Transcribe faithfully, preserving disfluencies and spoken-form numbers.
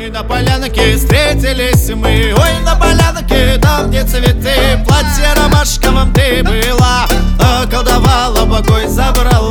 Ой, на полянке встретились мы, ой, на полянке, там где цветы. Платье ромашковым ты была, околдовала, богой забрала.